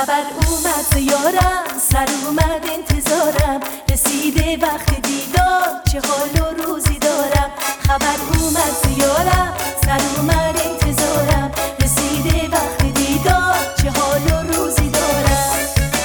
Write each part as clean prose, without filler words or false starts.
خبر اومد ز یارم، سر اومد انتظارم، رسیده وقت دیدار، چه حال و روزی دارم. خبر اومد ز یارم، سر اومد انتظارم، رسیده وقت دیدار، چه حال و روزی دارم.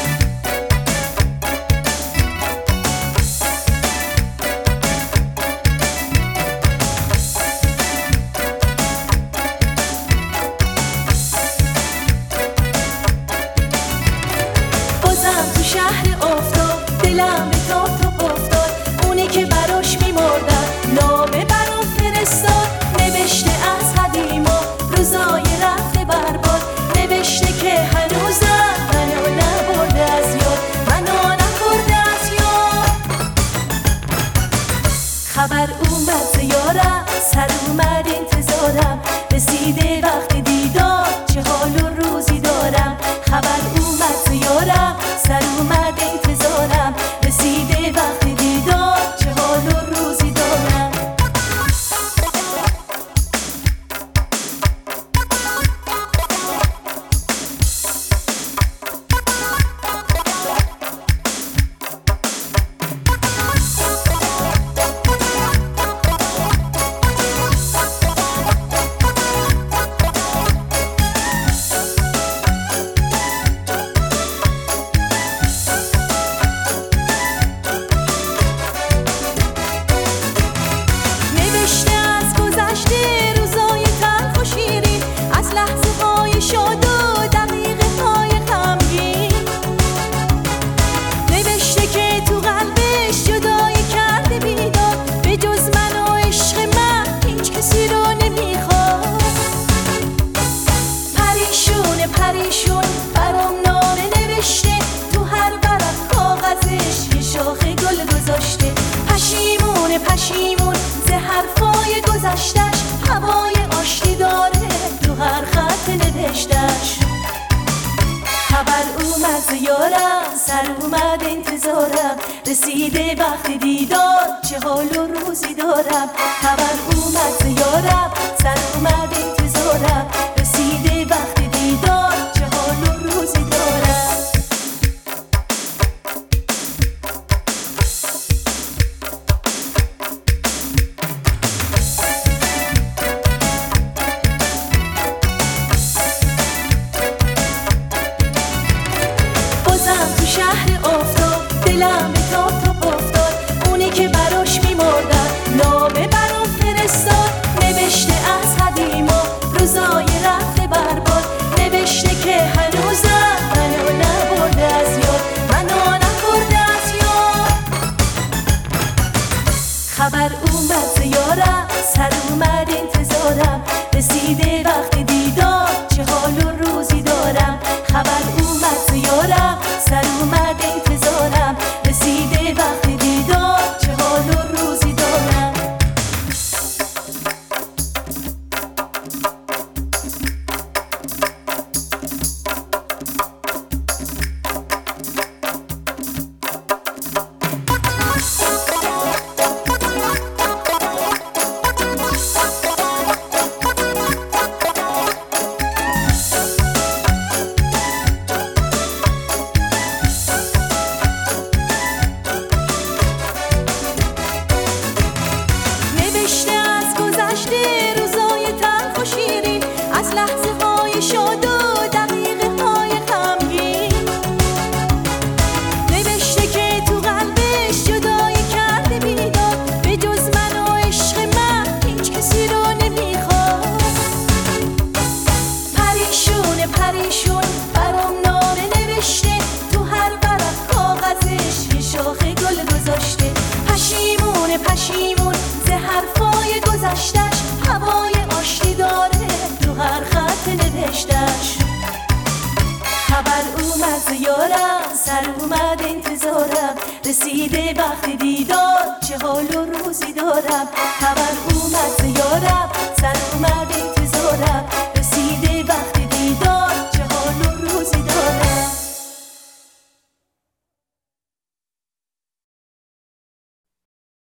تو شهر آفتاب دلم به تاب تاب افتاد، اونی که براش میمردم نامه برام فرستاد. نوشته از قدیما روزای رفته برباد، نوشته که هنوزم منو نبرده از یاد، منو نبرده از یاد. خبر اومد ز یارم، سر اومد انتظارم، رسیده وقت دیدار، چه حال و روزی دارم. خبر اومد ز یارم، سر اومد انتظارم، رسیده وقت دیدار، چه حال و روزی دارم. پریشون برام نامه نوشته، تو هر ورق کاغذش یه شاخه گل گذاشته. پشیمون پشیمون ز حرفای گذشتش، هوای آشتی داره تو هر خط نوشتش. خبر اومد ز یارم، سر اومد انتظارم، رسیده وقت دیدار، چه حال و روزی دارم. خبر اومد ز یارم، سر اومد انتظارم، رسیده وقت دیدار، چه حال و روزی دارم. بازم تو شهر آفتاب دلم به تاب تاب افتاد، اونی که براش میمردم نامه برام فرستاد. نوشته از قدیما روزای رفته برباد، نوشته که هنوزم منو نبرده از یاد، منو نبرده از یاد. خبر اومد ز یارم، سر اومد انتظارم، رسیده وقت دیدار، چه حال و روزی دارم. خبر اومد ز یارم، سر اومد انتظارم، رسیده وقت دیدار، چه حال و روزی دارم. روزای تلخ و شیرین، از لحظه های شاد و دقیقه های غمگین. نوشته که تو قلبش جدایی کرده بیداد، به جز من و عشق من هیچ کسی رو نمیخواد. پریشون پریشون برام نامه نوشته، تو هر ورق کاغذش یه شاخه گل گذاشته. پشیمون پشیمون ز حرفای گذشتش، هوای آشتی داره تو هر خط نوشتش. خبر اومد ز یارم، سر اومد انتظارم، رسیده وقت دیدار، چه حال و روزی دارم. خبر اومد ز یارم،